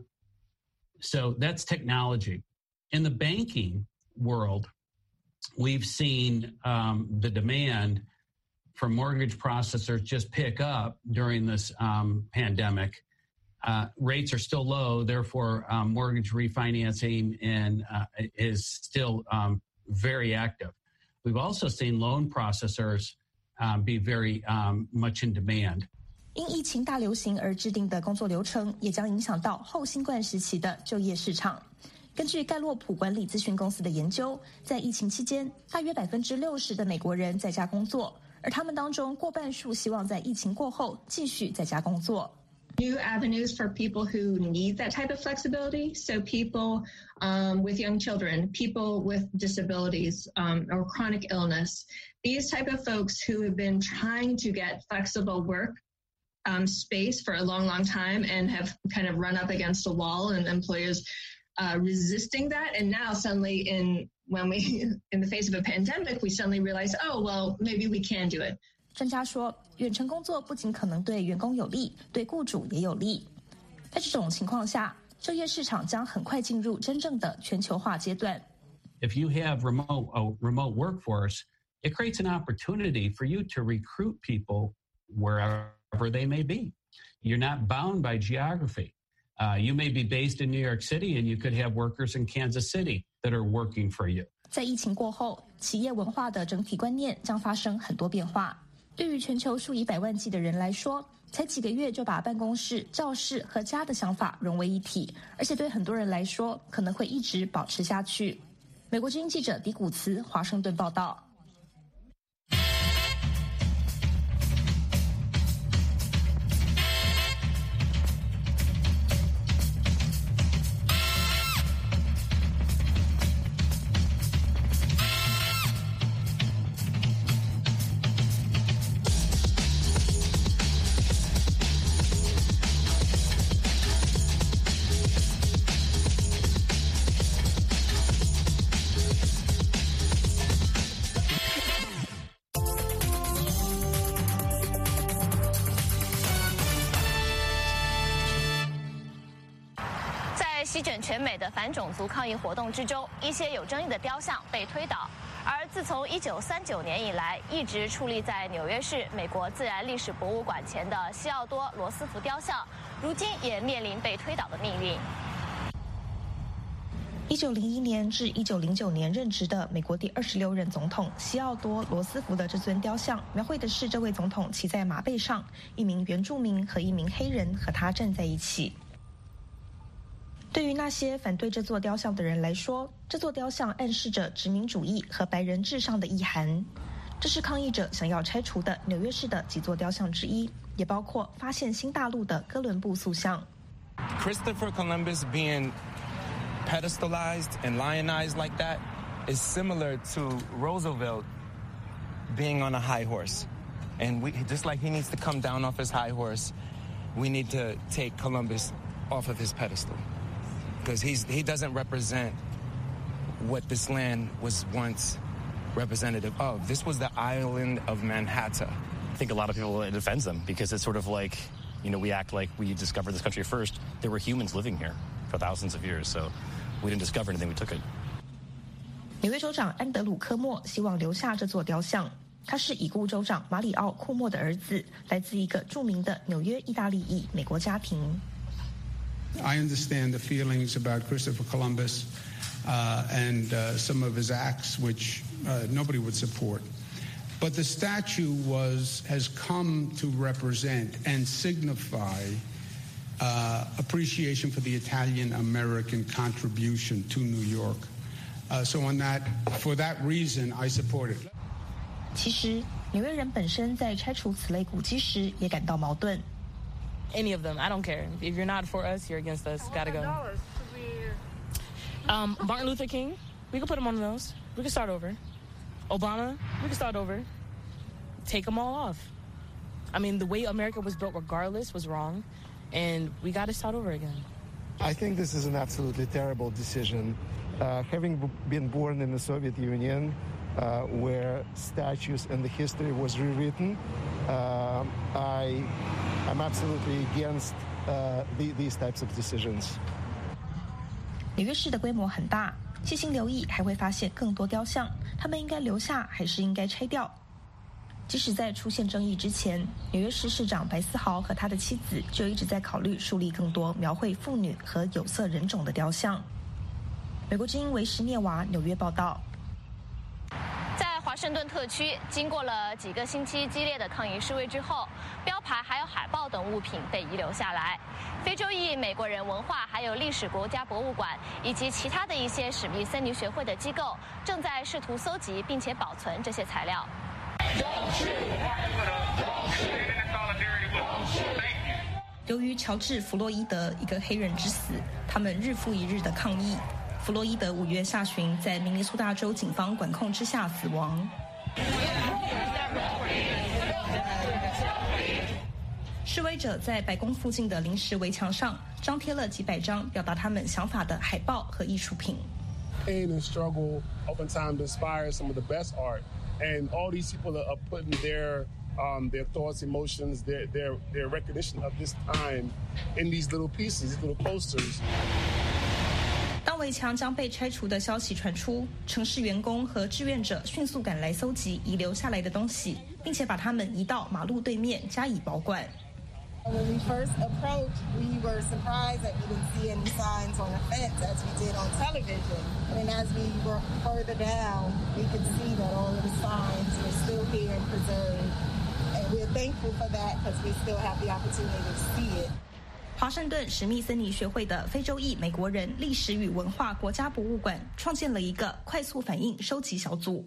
So that's technology. In the banking world, we've seen um, the demand for mortgage processors just pick up during this um, pandemic. Uh, rates are still low, therefore um, mortgage refinancing and uh, is still um, very active. We've also seen loan processors um, be very um, much in demand. 因疫情大流行而制定的工作流程，也将影响到后新冠时期的就业市场。根据盖洛普管理咨询公司的研究，在疫情期间，大约百分之六十的美国人在家工作，而他们当中过半数希望在疫情过后继续在家工作。 New avenues for people who need that type of flexibility. So people um, with young children, people with disabilities um, or chronic illness, these type of folks who have been trying to get flexible work um, space for a long, long time and have kind of run up against a wall and employers uh, resisting that. And now suddenly in when we in the face of a pandemic, we suddenly realize, oh, well, maybe we can do it. 专家说，远程工作不仅可能对员工有利，对雇主也有利。在这种情况下，就业市场将很快进入真正的全球化阶段。 If you have remote a remote workforce, it creates an opportunity for you to recruit people wherever they may be. You're not bound by geography. Uh, you may be based in New York City, and you could have workers in Kansas City that are working for you. 在疫情过后，企业文化的整体观念将发生很多变化。对于全球数以百万计的人来说，才几个月就把办公室、教室和家的想法融为一体，而且对很多人来说，可能会一直保持下去。美国之音记者迪古茨，华盛顿报道。 席卷全美的反种族抗议活动之中，一些有争议的雕像被推倒。而自从一九三九年以来，一直矗立在纽约市美国自然历史博物馆前的西奥多·罗斯福雕像，如今也面临被推倒的命运。 一九零一年至一九零九年任职的美国第二十六任总统西奥多·罗斯福的这尊雕像，描绘的是这位总统骑在马背上，一名原住民和一名黑人和他站在一起。对于那些反对这座雕像的人来说，这座雕像暗示着殖民主义和白人至上的意涵。这是抗议者想要拆除的纽约市的几座雕像之一，也包括发现新大陆的哥伦布塑像。 Christopher Columbus being pedestalized and lionized like that is similar to Roosevelt being on a high horse. And we, just like he needs to come down off his high horse, we need to take Columbus off of his pedestal. Because he's, he doesn't represent what this land was once representative of. This was the island of Manhattan. I think a lot of people, it offends them because it's sort of like, you know, we act like we discovered this country first. There were humans living here for thousands of years, so we didn't discover anything, we took it. 纽约州长安德鲁·科莫希望留下这座雕像。他是已故州长马里奥·库莫的儿子，来自一个著名的纽约意大利裔美国家庭。 I understand the feelings about Christopher Columbus uh, and uh, some of his acts, which uh, nobody would support. But the statue was has come to represent and signify uh, appreciation for the Italian-American contribution to New York. Uh, so on that, for that reason, I support it. 其实，纽约人本身在拆除此类古迹时也感到矛盾。 Any of them, I don't care. If you're not for us, you're against us. Gotta go. Um, Martin Luther King, we could put him on those. We could start over. Obama, we could start over. Take them all off. I mean, the way America was built regardless was wrong, and we got to start over again. I think this is an absolutely terrible decision. Uh, having been born in the Soviet Union, uh, where statues and the history was rewritten, uh, I, I'm absolutely against uh, the, these types of decisions. 纽约市的规模很大，细心留意还会发现更多雕像，他们应该留下还是应该拆掉？即使在出现争议之前，纽约市市长白思豪和他的妻子就一直在考虑树立更多描绘妇女和有色人种的雕像。美国之音维什涅娃纽约报道。 在华盛顿特区，经过了几个星期激烈的抗议示威之后，标牌还有海报等物品被遗留下来。非洲裔美国人文化还有历史国家博物馆以及其他的一些史密森尼学会的机构正在试图搜集并且保存这些材料。 由于乔治·弗洛伊德一个黑人之死，他们日复一日的抗议。弗洛伊德五月下旬在明尼苏达州警方管控之下死亡。示威者在白宫附近的临时围墙上张贴了几百张表达他们想法的海报和艺术品。 Pain and struggle oftentimes inspires some of the best art, and all these people are putting their um, their thoughts, emotions, their their their recognition of this time in these little pieces, these little posters. 当围墙将被拆除的消息传出，城市员工和志愿者迅速赶来搜集遗留下来的东西，并且把它们移到马路对面加以保管。 When we first approached, we were surprised that we didn't see any signs on the fence as we did on television. And as we were further down, we could see that all of the signs were still here and preserved. And we're thankful for that because we still have the opportunity to see it. 华盛顿史密森尼学会的非洲裔美国人历史与文化国家博物馆创建了一个快速反应收集小组。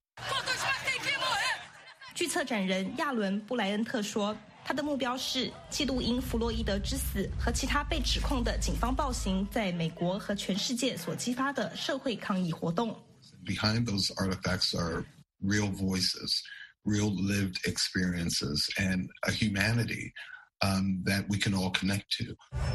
据策展人亚伦·布莱恩特说，他的目标是记录因弗洛伊德之死和其他被指控的警方暴行在美国和全世界所激发的社会抗议活动。 Behind those artifacts are real voices, real lived experiences, and a humanity um, that we can all connect to.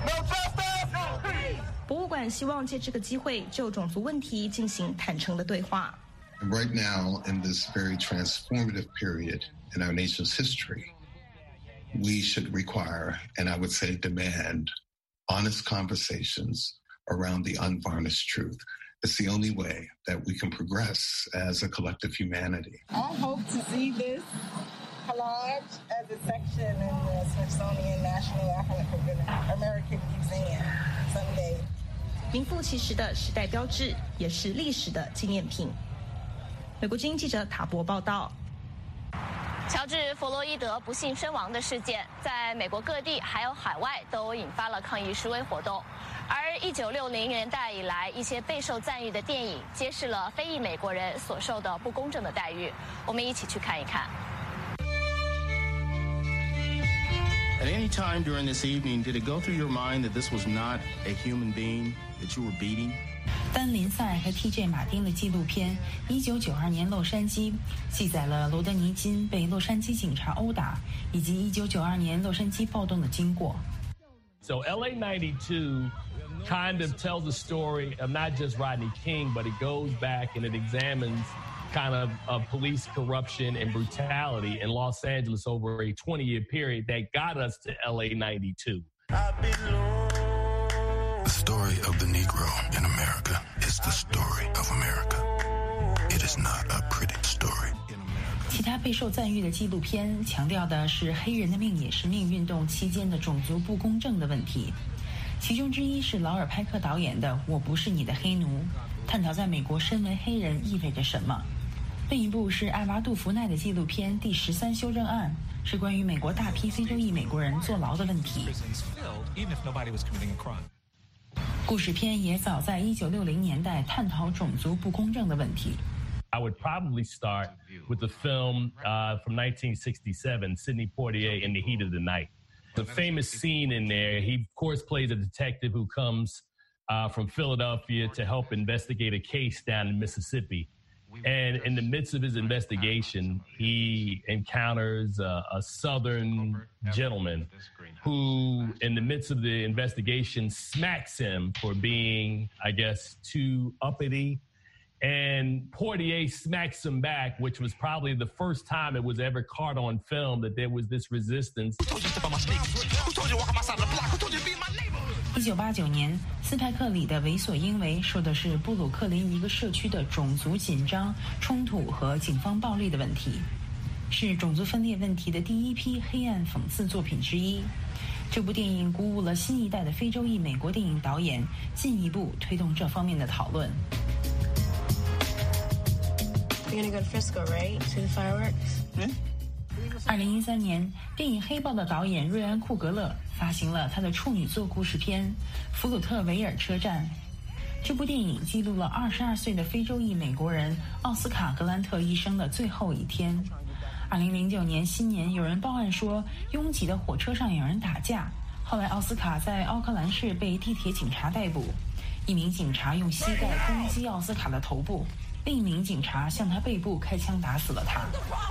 博物馆希望借这个机会就种族问题进行坦诚的对话。 Right now, in this very transformative period in our nation's history, we should require, and I would say demand, honest conversations around the unvarnished truth. It's the only way that we can progress as a collective humanity. I hope to see this collage as a section in the Smithsonian National African American Museum someday. 名副其实的时代标志，也是历史的纪念品。美国之音记者塔博报道。 乔治·弗洛伊德不幸身亡的事件，在美国各地还有海外都引发了抗议示威活动。而一九六零年代以来，一些备受赞誉的电影揭示了非裔美国人所受的不公正的待遇。我们一起去看一看。 At any time during this evening, did it go through your mind that this was not a human being that you were beating? 丹·林塞尔和 T J 马丁的纪录片《一九九二年洛杉矶》记载了罗德尼金被洛杉矶警察殴打，以及一九九二年洛杉矶暴动的经过。 So L A ninety-two kind of tells a story of not just Rodney King, but it goes back and it examines kind of uh, police corruption and brutality in Los Angeles over a twenty-year period that got us to L A ninety-two. The story of the Negro in America is the story of America. It is not a pretty story. 其他备受赞誉的纪录片强调的是黑人的命也是命运动期间的种族不公正的问题，其中之一是劳尔·派克导演的《我不是你的黑奴》，探讨在美国身为黑人意味着什么。另一部是艾娃·杜弗奈的纪录片《第十三修正案》，是关于美国大批非洲裔美国人坐牢的问题。故事片也早在一九六零年代探讨种族不公正的问题。 I would probably start with the film uh, from nineteen sixty-seven, Sidney Poitier in the Heat of the Night. The famous scene in there, he of course plays a detective who comes uh, from Philadelphia to help investigate a case down in Mississippi. And in the midst of his investigation, he encounters a, a Southern gentleman who, in the midst of the investigation, smacks him for being, I guess, too uppity. And Poitier smacks him back, which was probably the first time it was ever caught on film that there was this resistance. 一九八九年，斯派克里的《为所应为》说的是布鲁克林一个社区的种族紧张、冲突和警方暴力的问题，是种族分裂问题的第一批黑暗讽刺作品之一。这部电影鼓舞了新一代的非洲裔美国电影导演，进一步推动这方面的讨论。 We're gonna go to Frisco, right? See the fireworks? Yeah. 二零一三年，电影《黑豹》的导演瑞安·库格勒发行了他的处女作故事片《弗鲁特维尔车站》。这部电影记录了二十二岁的非洲裔美国人奥斯卡·格兰特一生的最后一天。二零零九年新年，有人报案说拥挤的火车上有人打架，后来奥斯卡在奥克兰市被地铁警察逮捕，一名警察用膝盖攻击奥斯卡的头部，另一名警察向他背部开枪打死了他。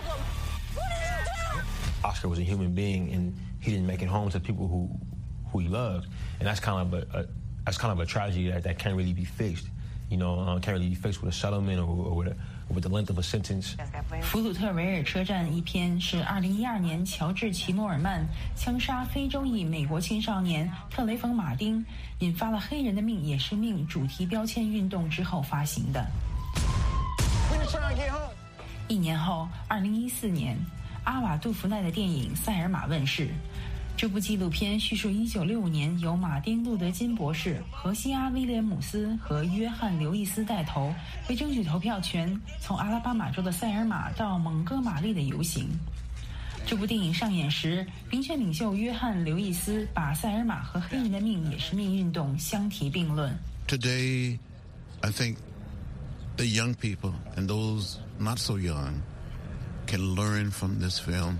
Oscar was a human being, and he didn't make it home to people who, who he loved, and that's kind of a, a that's kind of a tragedy that, that can't really be fixed. You know, uh, can't really be fixed with a settlement or, or with, a, or with the length of a sentence. 弗鲁特维尔车站一篇是二零一二年乔治·齐摩尔曼枪杀非洲裔美国青少年特雷冯·马丁，引发了黑人的命也是命主题标签运动之后发行的。一年后，二零一四年。阿瓦杜弗奈的电影《塞尔玛》问世。这部纪录片叙述一九六五年由马丁·路德·金博士、荷西阿·威廉姆斯和约翰·刘易斯带头，为争取投票权，从阿拉巴马州的塞尔玛到蒙哥马利的游行。这部电影上演时，民权领袖约翰·刘易斯把塞尔玛和黑人的命也是命运动相提并论。 Today, I think the young people and those not so young can learn from this film.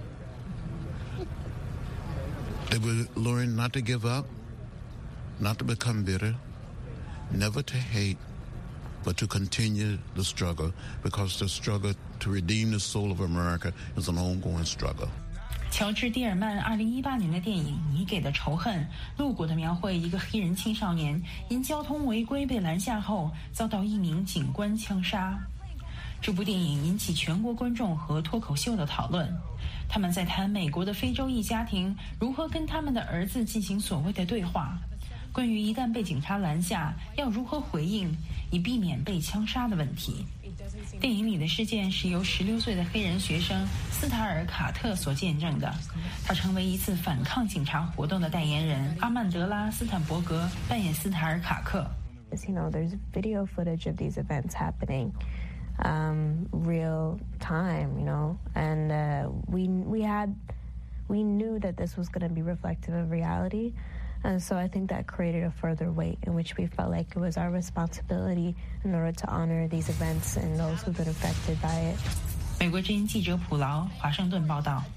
They will learn not to give up, not to become bitter, never to hate, but to continue the struggle, because the struggle to redeem the soul of America is an ongoing struggle. 乔治·蒂尔曼二零一八年的电影《你给的仇恨》露骨地描绘一个黑人青少年因交通违规被拦下后，遭到一名警官枪杀。这部电影引起全国观众和脱口秀的讨论，他们在谈美国的非洲裔家庭如何跟他们的儿子进行所谓的对话，关于一旦被警察拦下要如何回应，以避免被枪杀的问题。电影里的事件是由十六岁的黑人学生斯塔尔·卡特所见证的，他成为一次反抗警察活动的代言人。阿曼德拉·斯坦伯格扮演斯塔尔·卡克。 is, you know, there's video footage of these events happening um, real time, you know, and uh, we we had we knew that this was going to be reflective of reality. And so I think that created a further weight in which we felt like it was our responsibility in order to honor these events and those who've been affected by it. 美国之音记者普劳，华盛顿报道。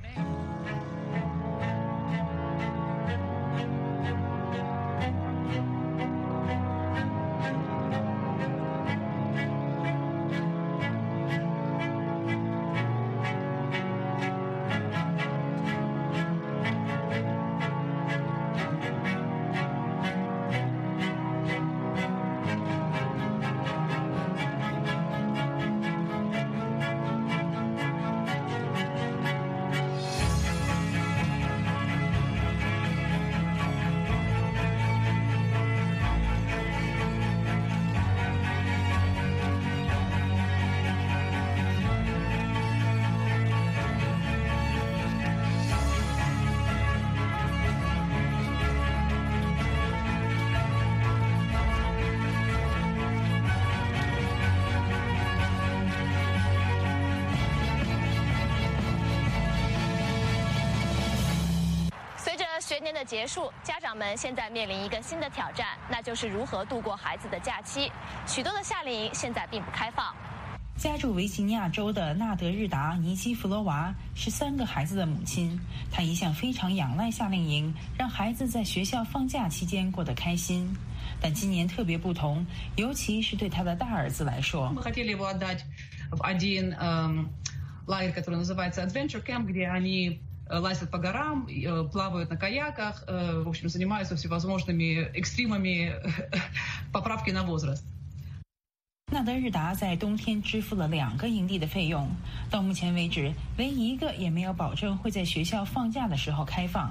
学年的结束，家长们现在面临一个新的挑战，那就是如何度过孩子的假期。许多的夏令营现在并不开放。 家住维吉尼亚州的纳德日达·尼基弗罗娃是三个孩子的母亲，她一向非常仰赖夏令营，让孩子在学校放假期间过得开心。但今年特别不同，尤其是对她的大儿子来说。 Мы хотели его отдать в один лагерь, который называется Adventure Camp, где они лазят по горам, плавают на каяках, в общем, занимаются всевозможными экстримами поправки на возраст. 纳德日达在冬天支付了两个营地的费用，到目前为止，连一个也没有保证会在学校放假的时候开放。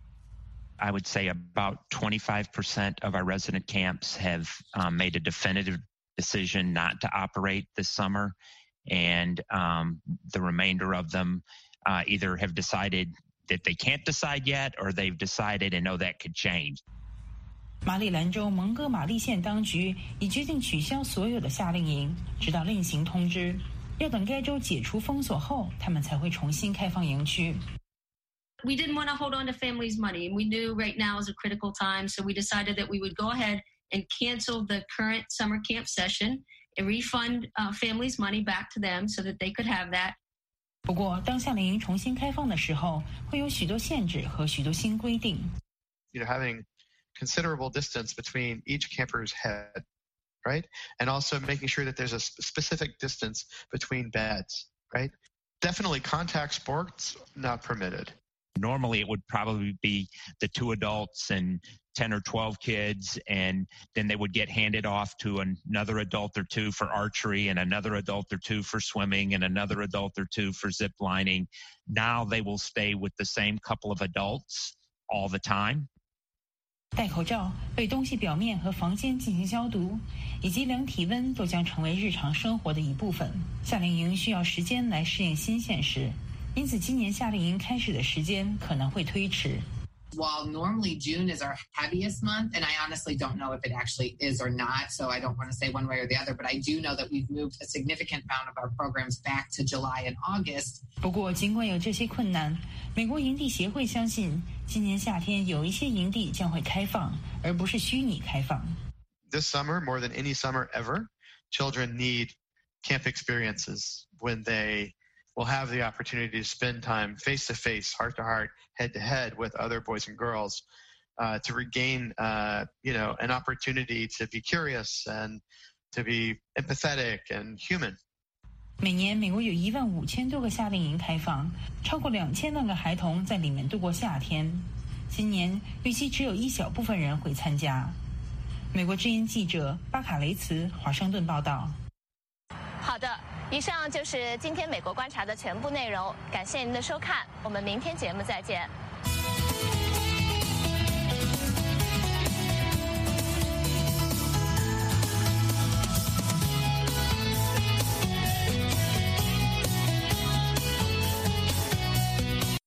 I would say about twenty-five percent of our resident camps have um, made a definitive decision not to operate this summer, and um, the remainder of them Uh, either have decided that they can't decide yet, or they've decided and know that could change. 马里兰州蒙哥马利县当局已决定取消所有的夏令营，直到另行通知。要等该州解除封锁后，他们才会重新开放营区。 We didn't want to hold on to families' money, and we knew right now is a critical time, so we decided that we would go ahead and cancel the current summer camp session and refund uh, families' money back to them so that they could have that. 不过，当夏令营重新开放的时候，会有许多限制和许多新规定。 You know, having considerable distance between each camper's head, right? And also making sure that there's a specific distance between beds, right? Definitely contact sports not permitted. Normally, it would probably be the two adults and ten or twelve kids, and then they would get handed off to another adult or two for archery and another adult or two for swimming and another adult or two for zip lining. Now they will stay with the same couple of adults all the time. 戴口罩、对东西表面和房间进行消毒，以及量体温都将成为日常生活的一部分。夏令营需要时间来适应新现实，因此今年夏令营开始的时间可能会推迟。 While normally June is our heaviest month, and I honestly don't know if it actually is or not, so I don't want to say one way or the other, but I do know that we've moved a significant amount of our programs back to July and August. 不过，尽管有这些困难，美国营地协会相信，今年夏天有一些营地将会开放，而不是虚拟开放。 This summer, more than any summer ever, children need camp experiences when they will have the opportunity to spend time face-to-face, heart-to-heart, head-to-head with other boys and girls, uh, to regain, uh, you know, an opportunity to be curious and to be empathetic and human. 每年，美国有一万五千多个夏令营开放，超过两千万个孩童在里面度过夏天。今年预计只有一小部分人会参加。美国之音记者巴卡雷茨，华盛顿报道。 好的。以上就是今天美国观察的全部内容，感谢您的收看，我们明天节目再见。